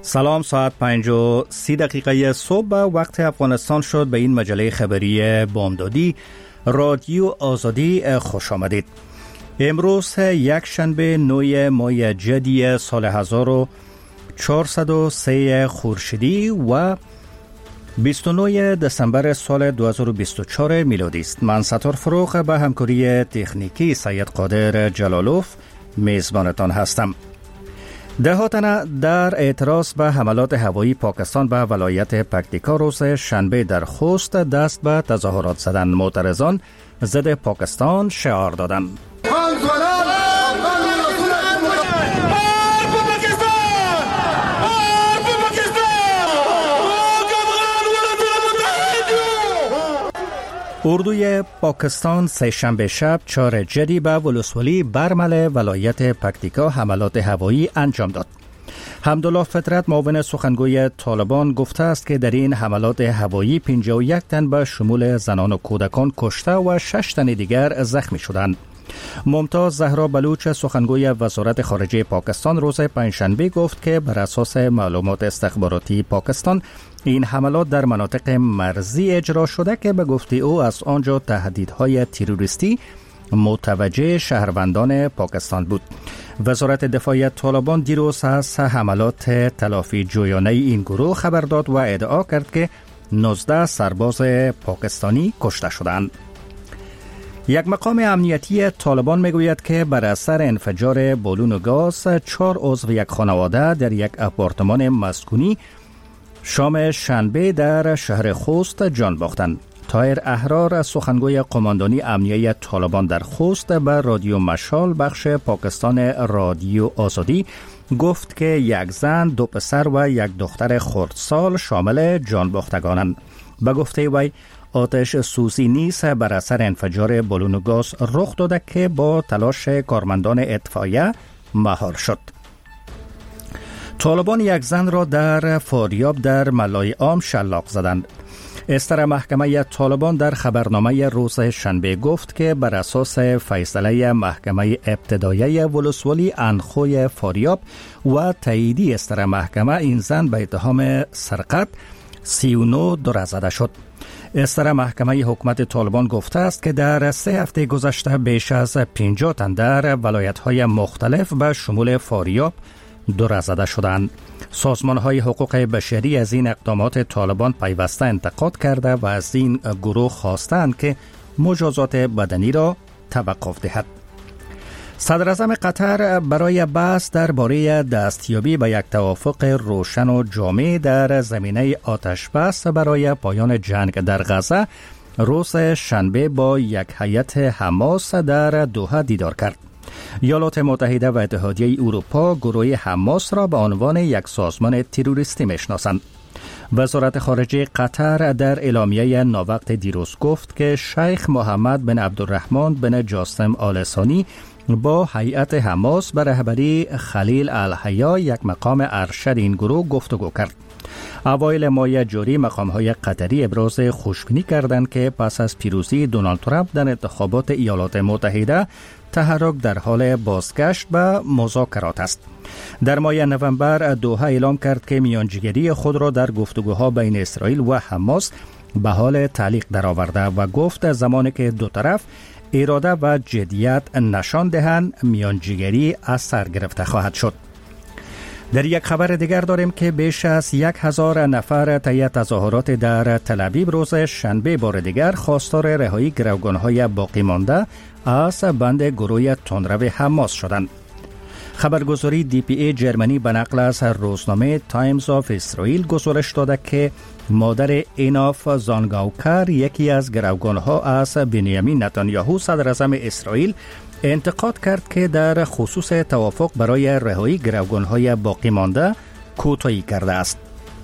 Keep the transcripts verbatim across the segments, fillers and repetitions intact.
سلام، ساعت پنج و سی دقیقه صبح وقت افغانستان شد. به این مجله خبری بامدادی رادیو آزادی خوش آمدید. امروز یک شنبه نوی ماه جدی سال هزار و چهارصد و سه خورشیدی و بیست و نه دسامبر سال دو هزار و بیست و چهار میلادی است. من ستار فروغ به همکاری تکنیکی سید قادر جلالوف میزبانتان هستم. ده تنه در اعتراض به حملات هوایی پاکستان به ولایت پکتیکا روز شنبه در خوست دست به تظاهرات زدند. معترضان ضد پاکستان شعار دادند. اردوی پاکستان سه شنبه شب چهار جدی به ولسوالی برمل ولایت پکتیکا حملات هوایی انجام داد. حمدالله فطرت معاون سخنگوی طالبان گفته است که در این حملات هوایی پنجاه و یک تن به شمول زنان و کودکان کشته و شش تن دیگر زخمی شدند. ممتاز زهرا بلوچ سخنگوی وزارت خارجه پاکستان روز پنجشنبه گفت که بر اساس معلومات استخباراتی پاکستان این حملات در مناطق مرزی اجرا شده که به گفته او از آنجا تهدیدهای تروریستی متوجه شهروندان پاکستان بود. وزارت دفاع طالبان دیروز از حملات تلافی جویانه این گروه خبر داد و ادعا کرد که نوزده سرباز پاکستانی کشته شدند. یک مقام امنیتی طالبان میگوید که بر اثر انفجار بالون گاز چهار عضو یک خانواده در یک آپارتمان مسکونی شام شنبه در شهر خوست جان باختند. طاهر احرار سخنگوی قماندانی امنیتی طالبان در خوست به رادیو مشال بخش پاکستان رادیو آزادی گفت که یک زن، دو پسر و یک دختر خردسال شامل جان باختگانند. به گفته وی آتش سوزی نیز بر اثر انفجار بالون گاز رخ داده که با تلاش کارمندان اطفائیه مهار شد. طالبان یک زن را در فاریاب در ملای عام شلاق زدند. استر محکمه طالبان در خبرنامه روز شنبه گفت که بر اساس فیصله محکمه ابتدایی ولسوالی انخوی فاریاب و تاییدی استر محکمه این زن به اتهام سرقت سی و نه دره زده شد. استر محکمه حکومت طالبان گفته است که در سه هفته گذشته بیش از پنجاه تن در ولایت‌های مختلف به شمول فاریاب دره زده شدند. سازمان‌های حقوق بشری از این اقدامات طالبان پیوسته انتقاد کرده و از این گروه خواستند که مجازات بدنی را توقف دهد. صدر اعظم قطر برای بحث درباره دستیابی به یک توافق روشن و جامع در زمینه آتش بس برای پایان جنگ در غزه روز شنبه با یک هیئت حماس در دوحه دیدار کرد. ایالات متحده و اتحادیه اروپا گروه حماس را به عنوان یک سازمان تروریستی میشناسند. وزارت خارجه قطر در اعلامیه ناوقت دیروز گفت که شیخ محمد بن عبدالرحمن بن جاسم آل ثانی با هیئت حماس به رهبری خلیل الحیا یک مقام ارشد این گروه گفتگو کرد. اوایل ماه جاری مقام‌های قطری ابراز خوشبینی کردند که پس از پیروزی دونالد ترامپ در انتخابات ایالات متحده تحرک در حال بازگشت به مذاکرات است. در ماه نوامبر دوحه اعلام کرد که میانجیگری خود را در گفتگوها بین اسرائیل و حماس به حال تعلیق درآورده و گفت زمانی که دو طرف اراده و جدیت نشان دهند میانجیگری از سر گرفته خواهد شد. در یک خبر دیگر داریم که بیش از یک هزار نفر طی تظاهرات در تل‌آویو روز شنبه بار دیگر خواستار رهایی گروگان‌های باقی مانده از بند گروه تندرو حماس شدند. خبرگزاری دی پی ای جرمنی به نقل از روزنامه تایمز آف اسرائیل گزارش داده که مادر ایناف زانگاوکر یکی از گروگان‌ها از بنیامین نتانیاهو صدر اعظم اسرائیل انتقاد کرد که در خصوص توافق برای رهایی گروگان‌های باقی مانده کوتاهی کرده است.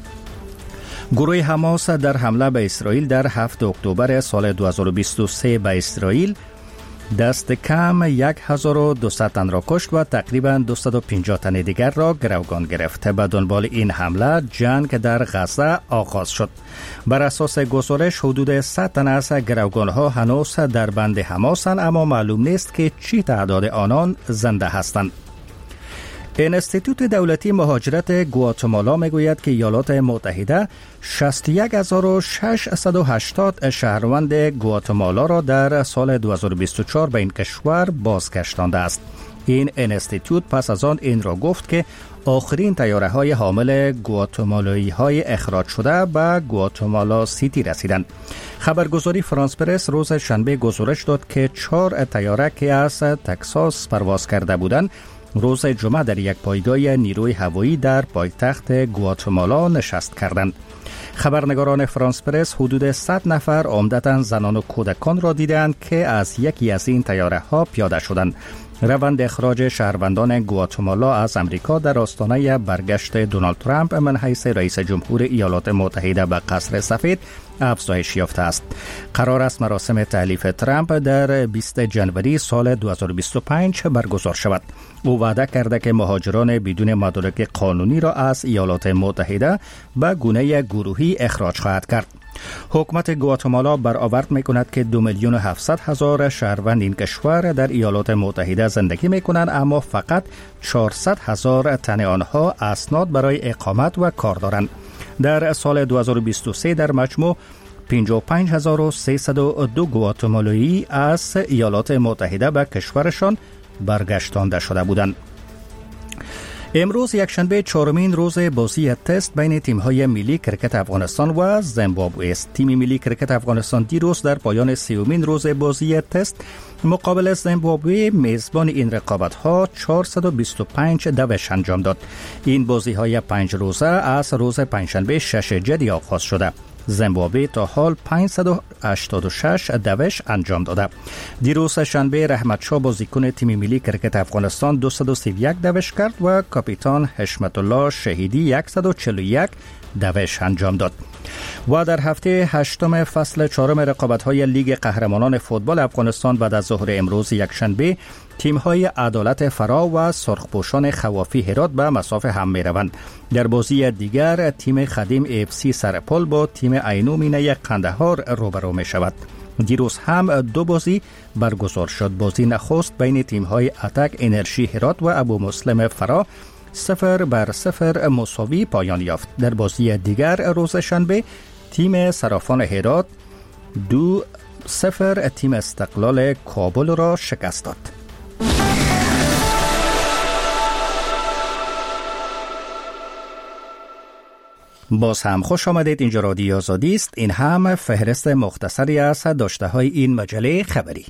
گروه حماس در حمله به اسرائیل در هفتم اکتبر سال دو هزار و بیست و سه به اسرائیل دست کم هزار و دویست تن را کشت و تقریباً دویست و پنجاه تن دیگر را گروگان گرفت. به دنبال این حمله جنگ در غزه آغاز شد. بر اساس گزارش حدود صد تن از گروگان‌ها هنوز در بند حماسند، اما معلوم نیست که چی تعداد آنان زنده هستند. انستیتوت دولتی مهاجرت گواتمالا میگوید که ایالات متحده شصت و یک هزار و ششصد و هشتاد شهروند گواتمالا را در سال دو هزار و بیست و چهار به این کشور بازگردانده است. این انستیتوت پس از آن این را گفت که آخرین طیاره های حامل گواتمالایی های اخراج شده به گواتمالا سیتی رسیدند. خبرگزاری فرانس پرس روز شنبه گزارش داد که چهار طیاره که از تگزاس پرواز کرده بودند روز جمعه در یک پایگاه نیروی هوایی در پایتخت گواتمالا نشست کردند. خبرنگاران فرانس پرس حدود صد نفر عمدتاً زنان و کودکان را دیدند که از یکی از این طیاره ها پیاده شدند. روند اخراج شهروندان گواتمالا از امریکا در آستانه برگشت دونالد ترامپ من حیث رئیس جمهور ایالات متحده به قصر سفید افزایش یافته است. قرار است مراسم تحلیف ترامپ در بیست ژانویه سال دو هزار و بیست و پنج برگزار شود. او وعده کرده که مهاجران بدون مدارک قانونی را از ایالات متحده به گونه گروهی اخراج خواهد کرد. حکومت گواتمالا برآورد می‌کند که دو میلیون و هفتصد هزار شهروند این کشور در ایالات متحده زندگی می‌کنند، اما فقط چهارصد هزار تن آنها اسناد برای اقامت و کار دارند. در سال دو هزار و بیست و سه در مجموع پنجاه و پنج هزار و سیصد و دو گواتمالایی از ایالات متحده به کشورشان برگشتانده شده بودند. امروز یکشنبه چهارمین روز بازی تست بین تیم‌های ملی کرکت افغانستان و زیمبابوه است. تیم ملی کرکت افغانستان دیروز در پایان سیومین روز بازی تست مقابل زیمبابوه میزبان این رقابت‌ها چهارصد و بیست و پنج دوش انجام داد. این بازی‌های پنج روزه از روز پنجشنبه شش جدی آغاز شده. زیمبابوه تا حال پانصد و هشتاد و شش دوش انجام داده. دیروز شنبه رحمت شاه بازیکن تیم ملی کرکت افغانستان دویست و سی و یک دوش کرد و کاپیتان حشمت الله شهیدی صد و چهل و یک دوش انجام داد. و در هفته هشتم فصل چهارم رقابت‌های لیگ قهرمانان فوتبال افغانستان بعد از ظهر امروز یکشنبه تیم‌های عدالت فرا و سرخپوشان خوافی هرات به مساف هم می‌روند. در بازی دیگر تیم خدیم اف سی سرپل با تیم عینو مینه قندهار روبرو می‌شود. دیروز هم دو بازی برگزار شد. بازی نخست بین تیم‌های اتک انرژی هرات و ابو مسلم فرا صفر بر صفر مساوی پایان یافت. در بازی دیگر روز شنبه تیم صرافان هرات دو صفر تیم استقلال کابل را شکست داد. باز هم خوش آمدید. اینجا رادیو آزادی است. این هم فهرست مختصری از داشته های این مجله خبری.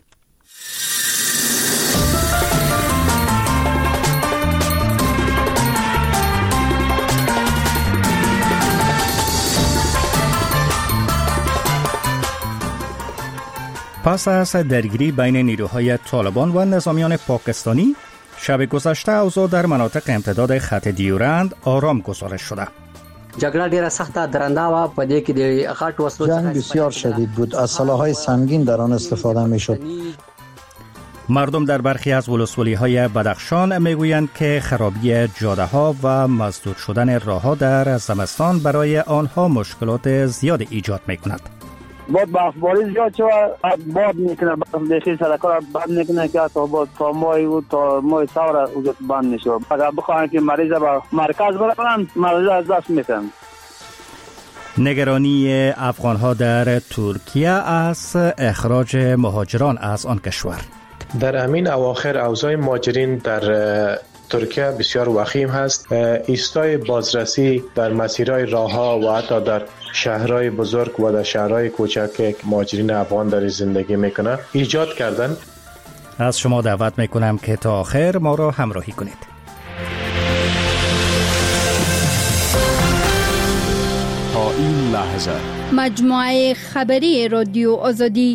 پس از درگیری بین نیروهای طالبان و نظامیان پاکستانی شب گذشته اوضاع در مناطق امتداد خط دیورند آرام گزارش شده. جګړه ډیره سخته درنده و په دې کې د غټ وسلو جنگ بسیار شدید بود. از سلاح‌های سنگین در آن استفاده می‌شد. مردم در برخی از ولسوالی‌های بدخشان میگویند که خرابی جاده‌ها و مسدود شدن راه‌ها در زمستان برای آنها مشکلات زیاد ایجاد می‌کند. باد برفباری زیاد شد، باد میکنه، برفباری سرکا را بند میکنه که تا باد تا مای و تا مای سوار وجود بند نشود. اگر بخواهند که مریض به مرکز برن، مریض از دست میتن. نگرانی افغان‌ها در ترکیه از اخراج مهاجران از آن کشور. در همین اواخر اوضاع مهاجرین در ترکیه بسیار وخیم هست. ایستای بازرسی در مسیرهای راهها و حتی در شهرهای بزرگ و در شهرهای کوچک که مهاجرین افغان در زندگی میکنه ایجاد کردن. از شما دعوت میکنم که تا آخر ما را همراهی کنید. تا این لحظه مجموعه خبری رادیو آزادی.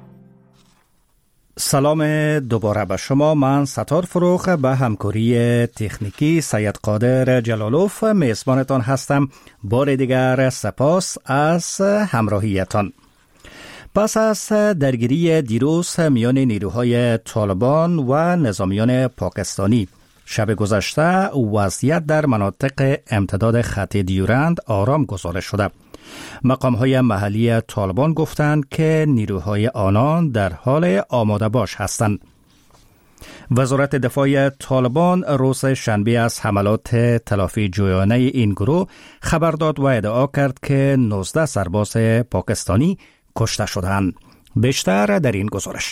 سلام دوباره به شما. من ستار فروخ به همکاری تکنیکی سید قادر جلالوف میزبانتان هستم. بار دیگر سپاس از همراهیتان. پس از درگیری دیروز میان نیروهای طالبان و نظامیان پاکستانی شب گذشته وضعیت در مناطق امتداد خط دیورند آرام گزارش شده. مقام‌های محلی طالبان گفتند که نیروهای آنان در حال آماده باش هستند. وزارت دفاع طالبان روز شنبه از حملات تلافی جویانه این گروه خبر داد و ادعا کرد که نوزده سرباز پاکستانی کشته شدند. بیشتر در این گزارش.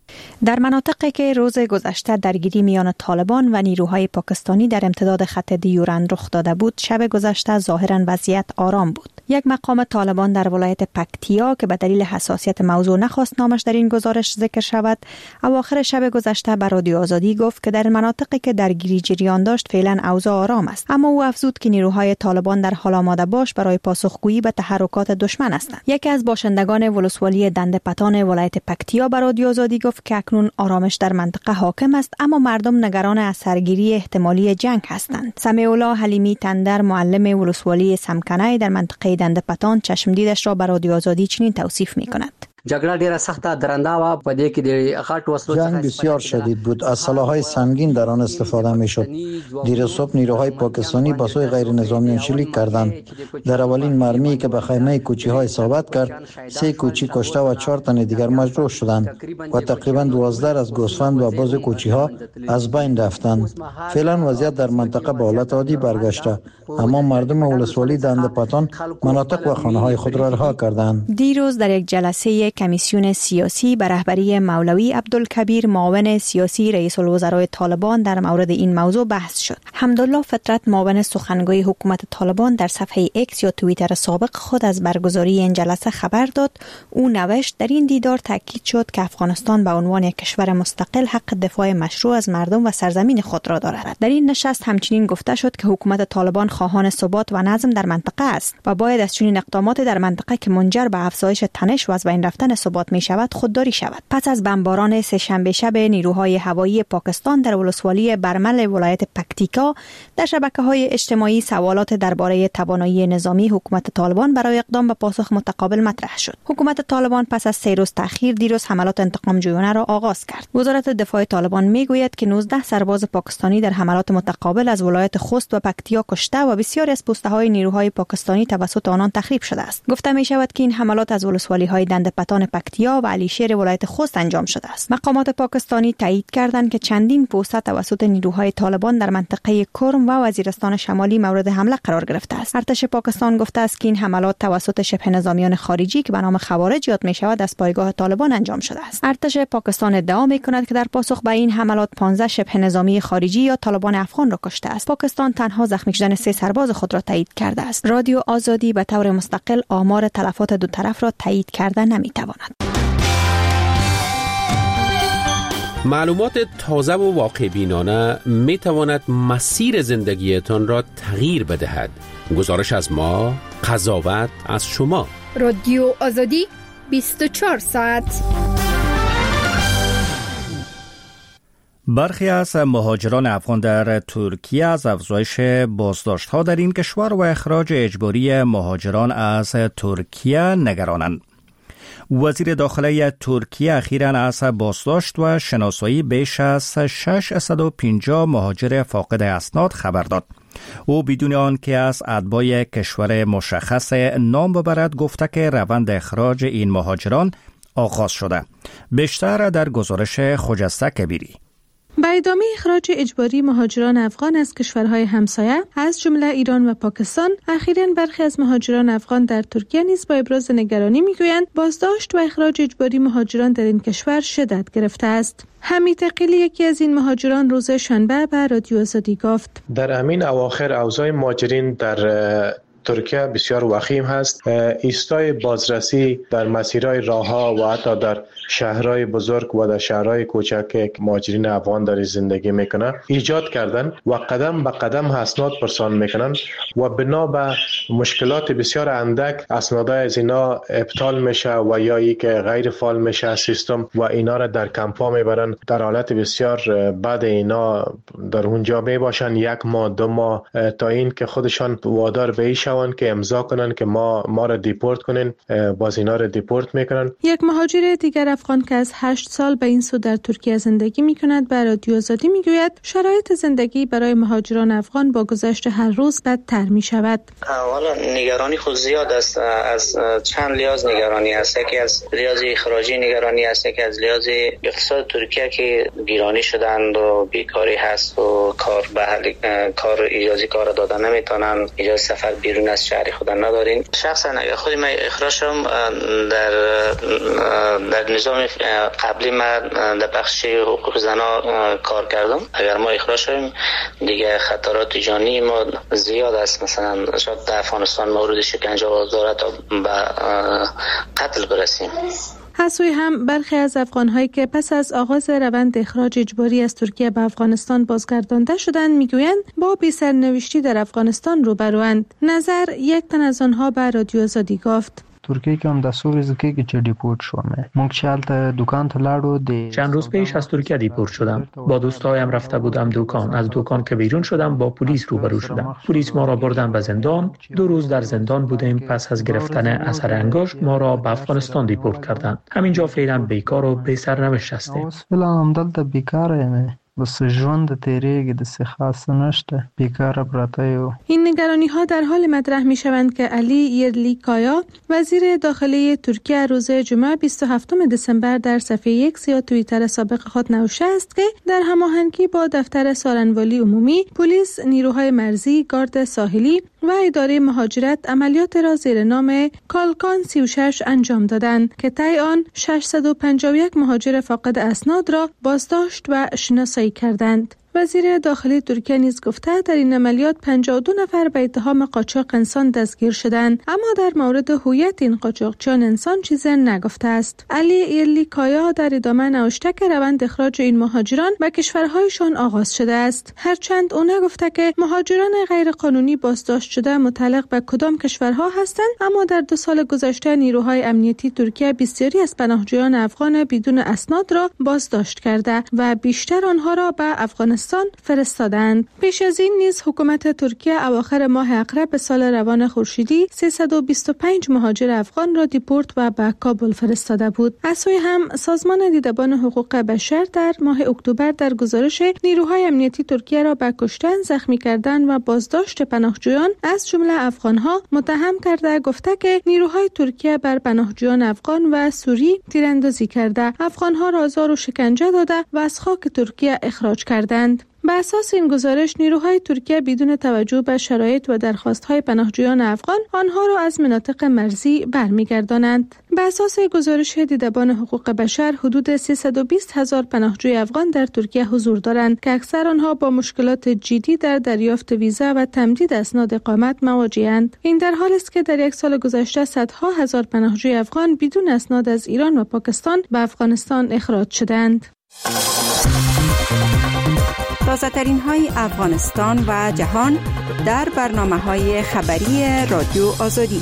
در مناطقی که روز گذشته درگیری میان طالبان و نیروهای پاکستانی در امتداد خط دیورند رخ داده بود، شب گذشته ظاهراً وضعیت آرام بود. یک مقام طالبان در ولایت پکتیا که به دلیل حساسیت موضوع نخواست نامش در این گزارش ذکر شود، اواخر شب گذشته به رادیو آزادی گفت که در مناطقی که درگیری جریان داشت فعلا اوضاع آرام است، اما او افزود که نیروهای طالبان در حال آماده باش برای پاسخگویی به تحرکات دشمن هستند. یکی از باشندگان ولسوالی دنده پتان ولایت پکتیا به رادیو آزادی گفت که اکنون آرامش در منطقه حاکم است، اما مردم نگران از سرگیری احتمالی جنگ هستند. سمیع الله حلیمی تندر، معلم ولسوالی سمکنه در منطقه دنده پتان، چشمدیدش را به رادیو آزادی چنین توصیف می‌کند. جګړه ډیره سخته درنده و په دې کې د غټ وسلو جنگ بسیار شدید بود. از سلاح‌های سنگین در آن استفاده می‌شد. دیر صبح نیروهای پاکستانی با سوی غیر نظامیان شلیک کردند. در اولین مرمی که به خیمه کوچی‌ها اصابت کرد، سه کوچی کشته و چهار تن دیگر مجروح شدند و تقریباً دوازده از گوسفند و باز کوچی‌ها از بین رفتند. فعلا وضعیت در منطقه به حالت عادی برگشته، اما مردم ولسوالی دنده پتان مناطق و خانه‌های خود را رها کردند. دیروز در یک جلسه کمیسیون سیاسی به رهبری مولوی عبدالکبیر، معاون سیاسی رئیس الوزراء طالبان، در مورد این موضوع بحث شد. حمدالله فطرت، معاون سخنگوی حکومت طالبان، در صفحه ایکس یا توییتر سابق خود از برگزاری این جلسه خبر داد. او نوشت در این دیدار تاکید شد که افغانستان به عنوان یک کشور مستقل حق دفاع مشروع از مردم و سرزمین خود را دارد. در این نشست همچنین گفته شد که حکومت طالبان خواهان ثبات و نظم در منطقه است و باید از چنین اقدامات در منطقه که منجر به افزایش تنش و از بین رفتن ثبات می شود خودداری شود. پس از بمباران سه شنبه شب نیروهای هوایی پاکستان در ولسوالی برمل ولایت پکتیکا، در شبکه‌های اجتماعی سوالات درباره توانایی نظامی حکومت طالبان برای اقدام به پاسخ متقابل مطرح شد. حکومت طالبان پس از سه روز تأخیر دیروز حملات انتقام جویانه را آغاز کرد. وزارت دفاع طالبان میگوید که نوزده سرباز پاکستانی در حملات متقابل از ولایت خوست و پکتیا کشته و بسیاری از پوسته‌های نیروهای پاکستانی توسط آنان تخریب شده است. گفته می شود که این حملات از ولسوالی‌های دنده پتان پکتیا و علیشیر ولایت خوست انجام شده است. مقامات پاکستانی تایید کردند که چندین پوسته توسط نیروهای طالبان در منطقه کرم و وزیرستان شمالی مورد حمله قرار گرفته است. ارتش پاکستان گفته است که این حملات توسط شبه نظامیان خارجی که به نام خوارج یاد می شود از پایگاه طالبان انجام شده است. ارتش پاکستان ادعا می کند که در پاسخ به این حملات پانزده شبه نظامی خارجی یا طالبان افغان را کشته است. پاکستان تنها زخمی شدن سه سرباز خود را تایید کرده است. رادیو آزادی به طور مستقل آمار تلفات دو طرف را تایید کرده نمی تواند. معلومات تازه و واقع بینانه می تواند مسیر زندگیتان را تغییر بدهد. گزارش از ما، قضاوت از شما. رادیو آزادی بیست و چهار ساعت. برخی از مهاجران افغان در ترکیه از افزایش بازداشت‌ها در این کشور و اخراج اجباری مهاجران از ترکیه نگرانند. وزیر داخله ترکیه اخیراً از بازداشت و شناسایی بیش از ششصد و پنجاه مهاجر فاقد اسناد خبر داد. او بدون آن که از اتباع کشور مشخص نام ببرد گفته که روند اخراج این مهاجران آغاز شده. بیشتر در گزارش خجسته کبیری. به ادامه اخراج اجباری مهاجران افغان از کشورهای همسایه از جمله ایران و پاکستان، اخیراً برخی از مهاجران افغان در ترکیه نیز با ابراز نگرانی میگویند بازداشت و اخراج اجباری مهاجران در این کشور شدت گرفته است. حمید قیلی، یکی از این مهاجران، روز شنبه به رادیو آزادی گفت در امین اواخر اوضاع مهاجرین در ترکیه بسیار وخیم هست. ایستای بازرسی در مسیرهای راهها و حتی در شهرهای بزرگ و در شهرهای کوچک که مهاجرین افغان در زندگی میکنن ایجاد کردن و قدم به قدم اسناد پرسان میکنن و بنا به مشکلات بسیار اندک اسنادهای از اینا ابطال میشه و یا ای که غیر فعال میشه سیستم و اینا را در کمپا میبرن. در حالت بسیار بد اینا در اونجا میباشن یک ماه دو ماه تا این که خودشان وادار به ایش توان که امضا کنن که ما ما را دیپورت کنین، باز اینا را دیپورت میکنن. یک مهاجر دیگر افغان که از هشت سال به این سو در ترکیه زندگی میکند به رادیو آزادی میگوید شرایط زندگی برای مهاجران افغان با گذشت هر روز بدتر میشود. والا نگرانی خود زیاد است، از چند لحاظ نگرانی است. یکی از لحاظ اخراجی نگرانی است، یکی از لحاظ اقتصاد ترکیه که گیرانی شدند و بیکاری هست و کار به حال کار اجازه کار دادن نمیتونن، اجازه سفر بیرون از شهر خود ندارین. شخصا خود من اخراج شدم در در نظام قبلی من در بخش حقوق زنا کار کردم. اگر ما اخراج شدیم دیگه خطرات جانی ما زیاد است، مثلا شاید در افغانستان مورد شکنجه و آزار تا به قتل برسیم. از سوی هم برخی از افغان‌هایی که پس از آغاز روند اخراج اجباری از ترکیه به افغانستان بازگردانده شدند میگویند با بی‌سرنوشتی در افغانستان روبروند. نظر یک تن از آنها به رادیو آزادی گفت: ترکیه که هم د څو ورځې کېږي چې ډیپورت شوم. موږ چې هلته دکان ته لاړو د چند روز پیش از ترکیه دیپورت شدم. با دوستایم رفته بودم دکان. از دکان که بیرون شدم با پلیس روبرو شدم. پلیس ما را بردن به زندان. دو روز در زندان بودیم. پس از گرفتن اثر انگشت ما را به افغانستان دیپورت کردند. همینجا فعلا بیکار و بی سرنوشت هستیم. فعلا هم دلته بیکار یم. بس ژوند تیریږي د څه خاص نشته، بیکاره پراته یو. این نگرانی ها در حال مطرح می شوند که علی یرلیکایا وزیر داخلی ترکیه روز جمعه بیست و هفتم دسامبر در صفحه یک یا توییتر سابق خود نوشته است که در هماهنگی با دفتر سارنوالی عمومی، پلیس، نیروهای مرزی، گارد ساحلی و اداره مهاجرت عملیات را زیر نام کالکان سی و شش انجام دادند که طی آن ششصد و پنجاه و یک مهاجر فاقد اسناد را بازداشت و شناسایی کردند. وزیر داخلی ترکیه نیز گفته در این عملیات پنجاه و دو نفر به اتهام قاچاق انسان دستگیر شدند، اما در مورد هویت این قاچاقچیان انسان چیزی نگفته است. علی یرلیکایا در ادامه نوشته که روند اخراج این مهاجران به کشورهایشان آغاز شده است، هرچند او نگفته که مهاجران غیرقانونی بازداشت شده متعلق به کدام کشورها هستند، اما در دو سال گذشته نیروهای امنیتی ترکیه بسیاری از پناهجویان افغان بدون اسناد را بازداشت کرده و بیشتر آنها را به افغانستان فرستادند. پیش از این نیز حکومت ترکیه اواخر ماه اقرب سال روان خورشیدی سیصد و بیست و پنج مهاجر افغان را دیپورت و به کابل فرستاده بود. از سوی هم سازمان دیدبان حقوق بشر در ماه اکتبر در گزارش نیروهای امنیتی ترکیه را به کشتن، زخمی کردن و بازداشت پناهجویان از جمله افغانها متهم کرده گفته که نیروهای ترکیه بر پناهجویان افغان و سوری تیراندازی کرده، افغانها را آزار و شکنجه داده و از خاک ترکیه اخراج کردند. به اساس این گزارش نیروهای ترکیه بدون توجه به شرایط و درخواست‌های پناهجویان افغان آنها را از مناطق مرزی برمیگردانند. به اساس گزارش دیدبان حقوق بشر حدود سیصد و بیست هزار پناهجوی افغان در ترکیه حضور دارند که اکثر آنها با مشکلات جدی در دریافت ویزا و تمدید اسناد اقامت مواجه‌اند. این در حالی است که در یک سال گذشته صدها هزار پناهجوی افغان بدون اسناد از ایران و پاکستان به افغانستان اخراج شدند. تازه ترین های افغانستان و جهان در برنامه های خبری رادیو آزادی.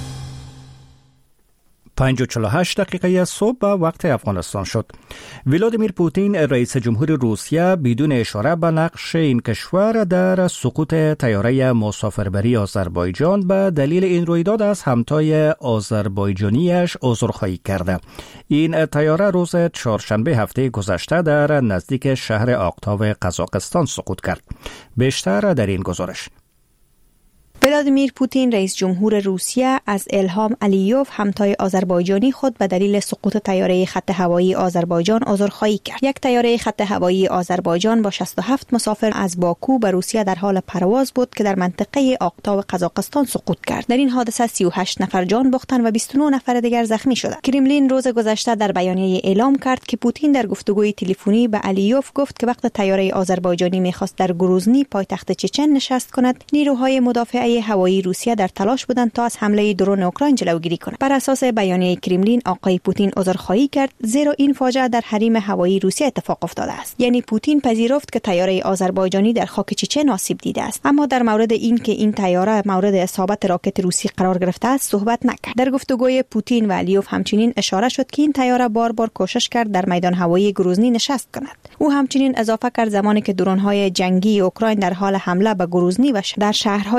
پنج و چهل و هشت دقیقه صبح به وقت افغانستان شد. ولادیمیر پوتین رئیس جمهور روسیه بدون اشاره به نقش این کشور در سقوط طیاره مسافربری آذربایجان به دلیل این رویداد از همتای آذربایجانیش عذرخواهی کرده. این طیاره روز چهارشنبه هفته گذشته در نزدیک شهر آقتاو قزاقستان سقوط کرد. بیشتر در این گزارش. ولادیمیر پوتین رئیس جمهور روسیه از الهام علیوف همتای آذربایجانی خود به دلیل سقوط طیاره خط هوایی آذربایجان عذرخواهی کرد. یک طیاره خط هوایی آذربایجان با شصت و هفت مسافر از باکو به روسیه در حال پرواز بود که در منطقه آقتاو قزاقستان سقوط کرد. در این حادثه سی و هشت نفر جان باختند و بیست و نه نفر دیگر زخمی شدند. کرملین روز گذشته در بیانیه اعلام کرد که پوتین در گفتگوی تلفنی به علیوف گفت که وقت طیاره آذربایجانی می‌خواست در گروزنی پایتخت چچن نشست کند، نیروهای مدافعه هوایی روسیه در تلاش بودند تا از حمله درون اوکراین جلوگیری کنند. بر اساس بیانیه کرملین آقای پوتین عذرخواهی کرد زیرا این فاجعه در حریم هوایی روسیه اتفاق افتاده است. یعنی پوتین پذیرفت که طیاره آذربایجانی در خاک چچن آسیب دیده است، اما در مورد این که این طیاره مورد اصابت راکت روسی قرار گرفته است صحبت نکرد. در گفتگوی پوتین و علیوف همچنین اشاره شد که این طیاره بار بار کوشش کرد در میدان هوایی گروزنی نشست کند. او همچنین اضافه کرد زمانی که درون‌های جنگی اوکراین در حال حمله به گروزنی و در شهرهای نزدیک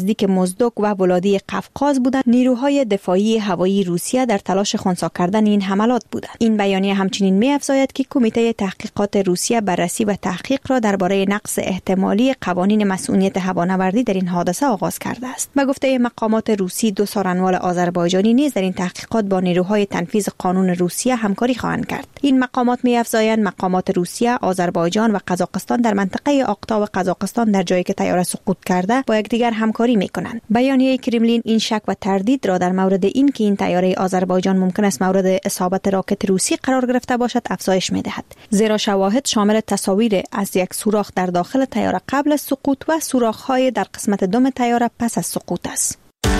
نزدیک موزدوک و ولادی قفقاز بودند. نیروهای دفاعی هوایی روسیه در تلاش خنثی کردن این حملات بودند. این بیانیه همچنین می‌افزاید که کمیته تحقیقات روسیه بررسی و تحقیق را درباره نقض احتمالی قوانین مسئولیت هوانوردی در این حادثه آغاز کرده است. به گفته مقامات روسی، دو سارنوال آذربایجانی نیز در این تحقیقات با نیروهای تنفیذ قانون روسیه همکاری خواهند کرد. این مقامات می‌افزایند مقامات روسیه، آذربایجان و قزاقستان در منطقه آقتا و قزاقستان در جایی که طیاره سقوط کرده با یکدیگر همکاری می‌کنند. بیانیه کرملین این شک و تردید را در مورد این که این طیاره آذربایجان ممکن است مورد اصابت راکت روسی قرار گرفته باشد افزایش می‌دهد. زیرا شواهد شامل تصاویر از یک سوراخ در داخل طیاره قبل از سقوط و سوراخ‌های در قسمت دم طیاره پس از سقوط است.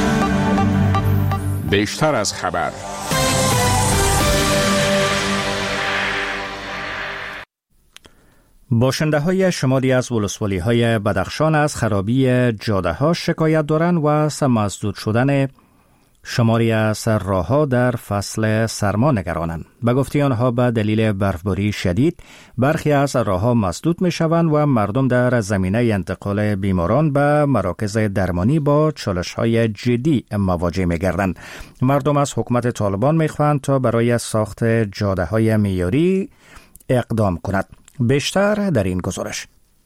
بیشتر از خبر. باشنده های شماری از ولسوالی های بدخشان از خرابی جاده ها شکایت دارند و مسدود شدن شماری از راهها در فصل سرما نگرانند. به گفته آنها به دلیل برفباری شدید برخی از راهها مسدود می شوند و مردم در زمینه انتقال بیماران به مراکز درمانی با چالش های جدی مواجه می گردند. مردم از حکومت طالبان می خواهند تا برای ساخت جاده های معیاری اقدام کند. بیشتر در این گزارش.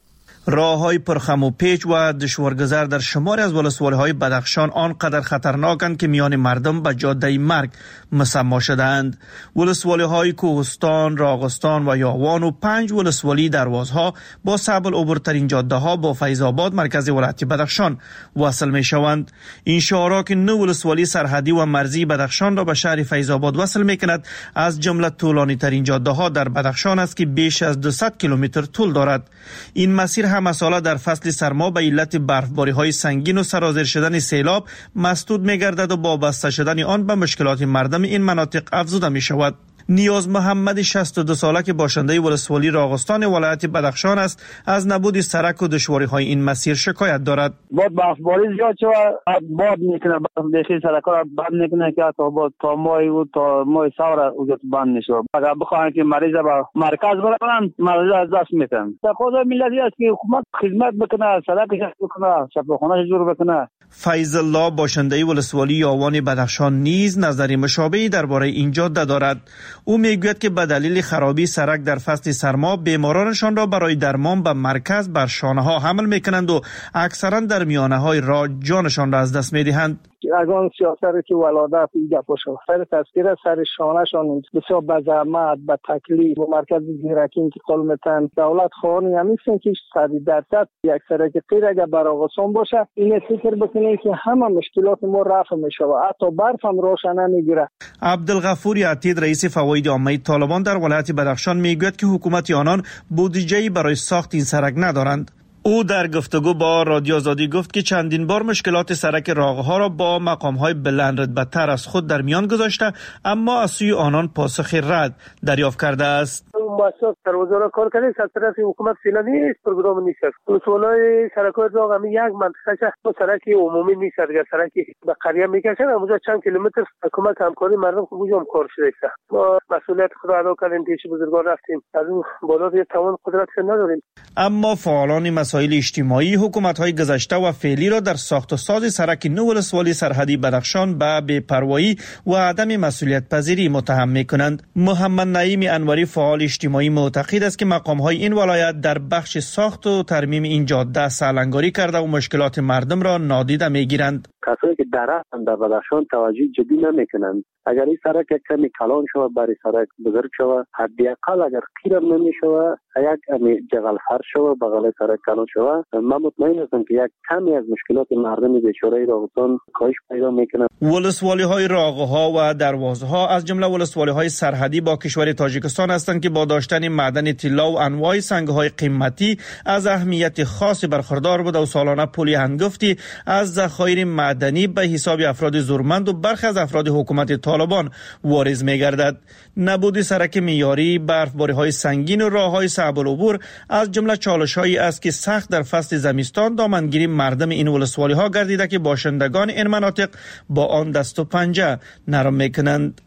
راه‌های پرخم و پیچ و دشوارگذر در شماری از ولسوالی‌های بدخشان آنقدر خطرناکند که میان مردم به جاده مرگ مسما شدند. ولسوالی‌های کوهستان، راغستان و یاوان و پنج ولسوالی دروازها با صعب العبورترین جاده‌ها با فیض آباد مرکز ولایت بدخشان وصل می‌شوند. این شهرها که نه ولسوالی سرحدی و مرزی بدخشان را به شهر فیض آباد وصل می‌کند، از جمله طولانی‌ترین جاده‌ها در بدخشان است که بیش از دویست کیلومتر طول دارد. این مسیر هم مساله در فصل سرما به علت برفباری‌های سنگین و سرازیر شدن سیلاب مسدود می‌گردد و با بسته شدن آن به مشکلات مردم این مناطق افزوده می‌شود. نیاز محمد شصت و دو ساله که باشنده ولسوالی راغستان ولایت بدخشان است، از نبود سرک و دشواری‌های این مسیر شکایت دارد. باد برفباری زیاد شد، باد میکنه، بخی سرک‌ها را بند میکنه که تا باد تا ماه و تا ماه سال وجود بند نشه. اگر بخواهند که مریض با مرکز برن، مریض از دست میتن. تقاضا ملتی است که حکومت خدمت بکنه، سرکش بکنه، شفاخانه جور بکنه. فیض الله باشنده ولسوالی یاوان بدخشان نیز نظری مشابهی درباره این جاده دارد. او میگوید که به دلیل خرابی سرک در فصل سرما بیمارانشان را برای درمان به مرکز بر شانه ها حمل میکنند و اکثرا در میانه های راه جانشان را از دست میدهند. اگان سیاست که ولادت اینجا باشه سر تذکیر سر شانهشان بسیار به زحمت به تکلیف و مرکز زیرکی انتقال میتن. دولت خواهانی همیشن که صد درصد یک سرک غیر اگر براغسان باشه این فکر بکنه که همه مشکلات ما رفع میشه و حتی برف هم روشن نمیگیره. عبدالغفور عتید رئیس فواید عامه طالبان در ولایت بدخشان میگوید که حکومت آنان بودجه‌ای برای ساخت این سرک ندارند. او در گفتگو با رادیو آزادی گفت که چندین بار مشکلات سرک راهها را با مقام‌های بلند رتبه‌تر از خود در میان گذاشته، اما از سوی آنان پاسخ رد دریافت کرده است. مؤسسات در وزارت کار کرده از طرف حکومت فعلا نیست، پروگرام نیست. اصولای سرک‌های راه هم یک منطقه چه سرک عمومی نیست، اگر سرکی به قریه میکشن اونجا چند کیلومتر حکومت همکاری مردم خوب هم کار شده است. ما مسئولیت خود را ادا کردیم، پیش بزرگان رفتیم، از اون بالا یه توان قدرت نداریم. اما فعالان مسائل اجتماعی حکومت‌های گذشته و فعلی را در ساخت و ساز سرک نو ولسوالی سرحدی بدخشان به بی‌پروایی و عدم مسئولیت پذیری متهم می‌کنند. محمد نعیم انوری فعال اجتماعی معتقد است که مقام‌های این ولایت در بخش ساخت و ترمیم این جاده سالنگاری کرده و مشکلات مردم را نادیده می‌گیرند. کسایی که درختن در بدخشان توجه جدی نمی‌کنند. اگر این سرک یک کمی کلان شود برای سرک بزرگ شود، حداقل اگر خیرم نمی‌شود یک جغل فرش شود بغل سرک کلان شود، من مطمئن هستم که یک کمی از مشکلات مردم بیچاره راغستان کاهش پیدا می‌کند. ولسوالی‌های راغها و دروازها از جمله ولسوالی‌های سرحدی با کشور تاجیکستان هستند که با داشتن معدن طلا و انواع سنگ‌های قیمتی از اهمیت خاصی برخوردار بود و سالانه پولی هنگفتی از ذخایر معدنی به حساب افراد زورمند و برخی از افراد حکومت طالبان واریز می‌گردد. نبود سرک معیاری، برفباری‌های سنگین و راه‌های صعب العبور از جمله چالش‌هایی است که سخت در فصل زمستان دامنگیری مردم این ولسوالی‌ها گردیده که باشندگان این مناطق با آن دست و پنجه نرم می‌کنند.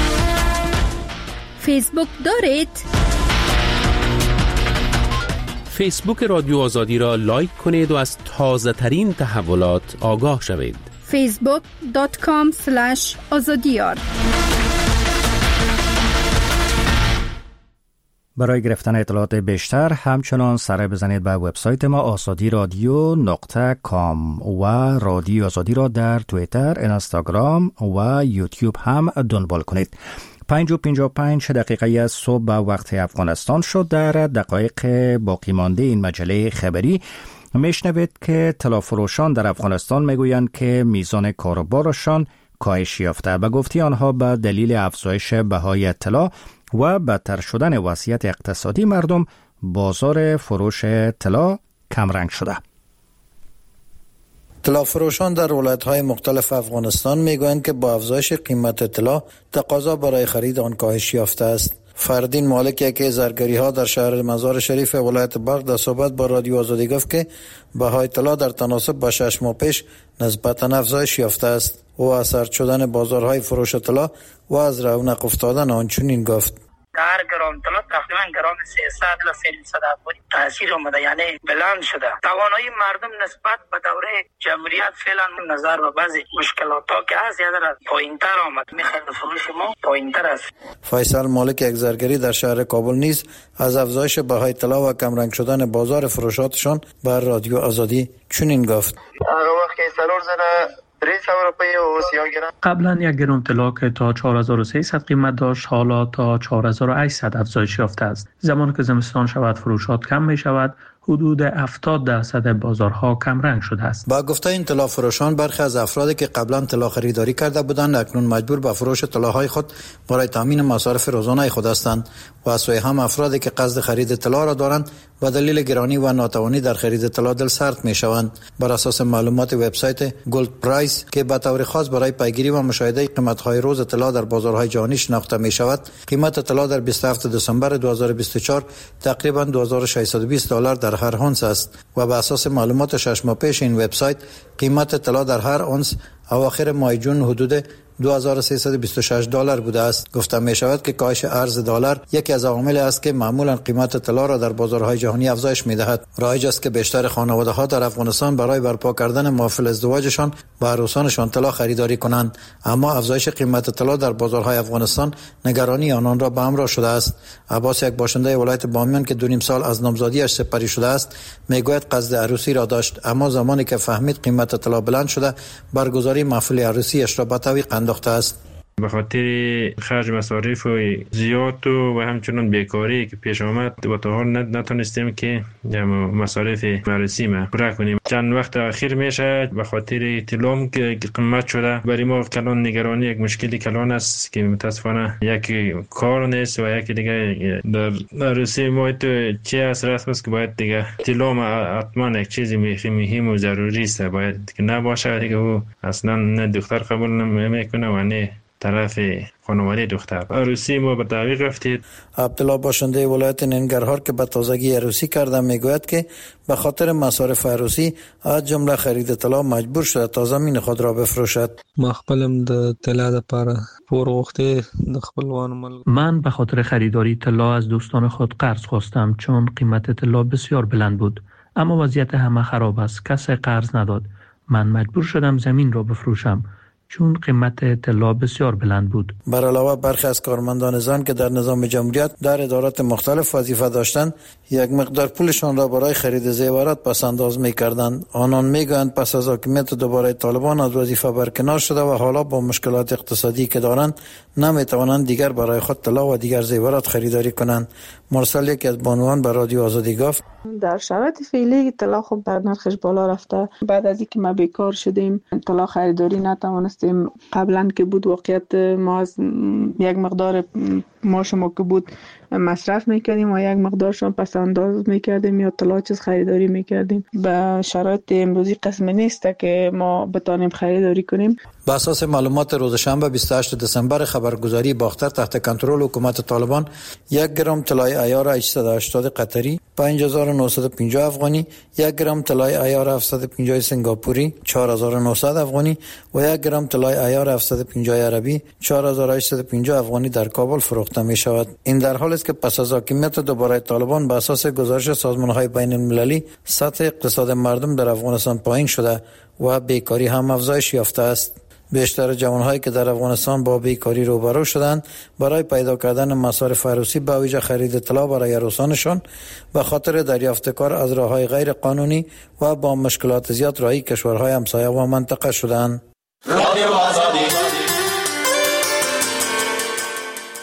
فیسبوک دارید؟ فیسبوک رادیو آزادی را لایک کنید و از تازه ترین تحولات آگاه شوید. فیسبوک دات کام اسلش آزادیار. برای گرفتن اطلاعات بیشتر همچنان سر بزنید به وبسایت ما آزادی رادیو نقطه کام و رادیو آزادی را در توییتر، اینستاگرام و یوتیوب هم دنبال کنید. پنج و پنجاه و پنج دقیقه از صبح به وقت افغانستان شد. در دقایق باقی مانده این مجله خبری میشنوید که طلافروشان در افغانستان میگویند که میزان کاروبارشان کاهش یافته. به گفته آنها به دلیل افزایش بهای طلا و بدتر شدن وضعیت اقتصادی مردم، بازار فروش طلا کمرنگ شده. طلافروشان در ولایت‌های مختلف افغانستان میگویند که با افزایش قیمت طلا تقاضا برای خرید آن کاهش یافته است. فردین مالک یکی زرگری‌ها در شهر مزار شریف ولایت بلخ در صحبت با رادیو آزادی گفت که بهای طلا در تناسب با شش ماه پیش نسبتاً افزایش یافته است. او از سرد شدن بازارهای فروش طلا و از رونق افتادن آن چنین گفت: در گرام طلا تقریبا گرام سیصد تا سیصد افغانی تاثیر آمده، یعنی بلند شده. توانایی مردم نسبت به دوره جمهوریت فعلا نظر به بعضی مشکلات ها که هست یادر پایینتر آمد. میخواد فروش ما پایینتر است. فیصل مالک یک زرگری در شهر کابل نیز از افزایش بهای طلا و کمرنگ شدن بازار فروشاتشان بر رادیو آزادی چنین گفت: هر وقت که سالور زنه قبلا یک گرم طلا که تا چهار هزار و سیصد قیمت داشت حالا تا چهار هزار و هشتصد افزایش یافته است. زمانی که زمستان شود فروشات کم می شود، حدود هفتاد درصد بازارها کم رنگ شده است. با گفته این طلا فروشان، برخی از افرادی که قبلا طلا خریداری کرده بودند اکنون مجبور به فروش طلاهای خود برای تامین مصارف روزانه خود هستند و از سوی هم افرادی که قصد خرید طلا را دارند با دلیل گرانی و ناتوانی در خرید طلا دل سرد می شوند. بر اساس معلومات وبسایت گولد پرایس که به طور خاص برای پیگیری و مشاهده قیمت‌های روز طلا در بازارهای جهانی شناخته می شود، قیمت طلا در بیست و هفتم دسامبر دو هزار و بیست و چهار تقریبا دو هزار و ششصد و بیست دلار در هر اونس است و به اساس معلومات شش ماه پیش این وبسایت قیمت طلا در هر اونس اواخر ماه جون حدود دو هزار و سیصد و بیست و شش دلار بوده است. گفته می شود که کاهش ارز دلار یکی از عوامل است که معمولا قیمت طلا را در بازارهای جهانی افزایش می دهد. رایج است که بیشتر خانواده ها در افغانستان برای برپا کردن محافل ازدواجشان با عروسانشان طلا خریداری کنند، اما افزایش قیمت طلا در بازارهای افغانستان نگرانی آنان را به همراه شده است. عباس، یک باشنده ولایت بامیان که دو نیم سال از نامزادیش سپری شده است، میگوید قصد عروسی را داشت، اما زمانی که فهمید قیمت طلا بلند شده برگزاری محفل عروسیش را به تعویق انداخته است. به خاطر خرج مصارف زیاد و همچنان بیکاری که پیش آمد و تا حال نتونستیم که مصارف عروسی ما پورا کنیم. چند وقت اخیر میشه به خاطر طلام که قیمت شده برای ما کلان نگرانی یک مشکلی کلان است که متاسفانه یک کار نیست و یک دیگه در عروسی ما تو چه از رسم است که باید دیگه طلام حتما یک چیزی مهم و ضروری است، باید که نباشه دیگه. او اصلا نه دختر قبول نمیکنه و نه طرف خانواده دختر. عروسی ما به تعویق رفتید. عبدالله باشنده ولایت ننگرهار که به تازگی عروسی کرده میگوید که به خاطر مصارف عروسی از جمله خرید طلا مجبور شده تا زمین خود را بفروشد. ما خپلم د طلا لپاره پور وخته د خپلوانو مل من به خاطر خریداری طلا از دوستان خود قرض خواستم چون قیمت طلا بسیار بلند بود، اما وضعیت همه خراب است، کسی قرض نداد. من مجبور شدم زمین را بفروشم چون قیمت طلا بسیار بلند بود. بر علاوه برخی از کارمندان زن که در نظام جمهوریت در ادارات مختلف وظیفه داشتند یک مقدار پولشان را برای خرید زیورات پس انداز می‌کردند. آنان میگویند پس از حاکمیت دوباره طالبان از وظیفه برکنار شده و حالا با مشکلات اقتصادی که دارند نمیتوانند دیگر برای خود طلا و دیگر زیورات خریداری کنند. مرسل یکی از بانوان به رادیو آزادی گفت: در شرایط فعلی طلا خب در نرخش بالا رفته. بعد از اینکه ما بیکار شدیم طلا خریداری نتوانستیم. قبلا که بود واقعیت ما از یک مقدار ماش ما که بود مصرف میکردیم و یک مقدارشان پس انداز میکردیم یا طلا چیز خریداری میکردیم. به شرایط امروزی قسم نیست که ما بتانیم خریداری کنیم. به اساس معلومات روز شنبه بیست و هشتم دسامبر خبرگزاری باختر تحت کنترل حکومت طالبان یک گرم طلای عیار هشتصد و هشتاد قطری پنج هزار و نهصد و پنجاه افغانی، یک گرم طلای عیار هفتصد و پنجاه سنگاپوری چهار هزار و نهصد افغانی و یک گرم طلای عیار هفتصد و پنجاه عربی چهار هزار و هشتصد و پنجاه افغانی در کابل فروخته می شود. این در حالی است که پس از حاکمیت دوباره طالبان به اساس گزارش سازمان‌های بین المللی سطح اقتصاد مردم در افغانستان پایین شده و بیکاری هم افزایش یافته است. بیشتر جوانهایی که در افغانستان با بیکاری روبرو شدند برای پیدا کردن مصارف عروسی به ویژه خرید طلا برای عروسانشان به خاطر دریافت کار از راه‌های غیر قانونی و با مشکلات زیاد راهی کشورهای همسایه و منطقه شدند.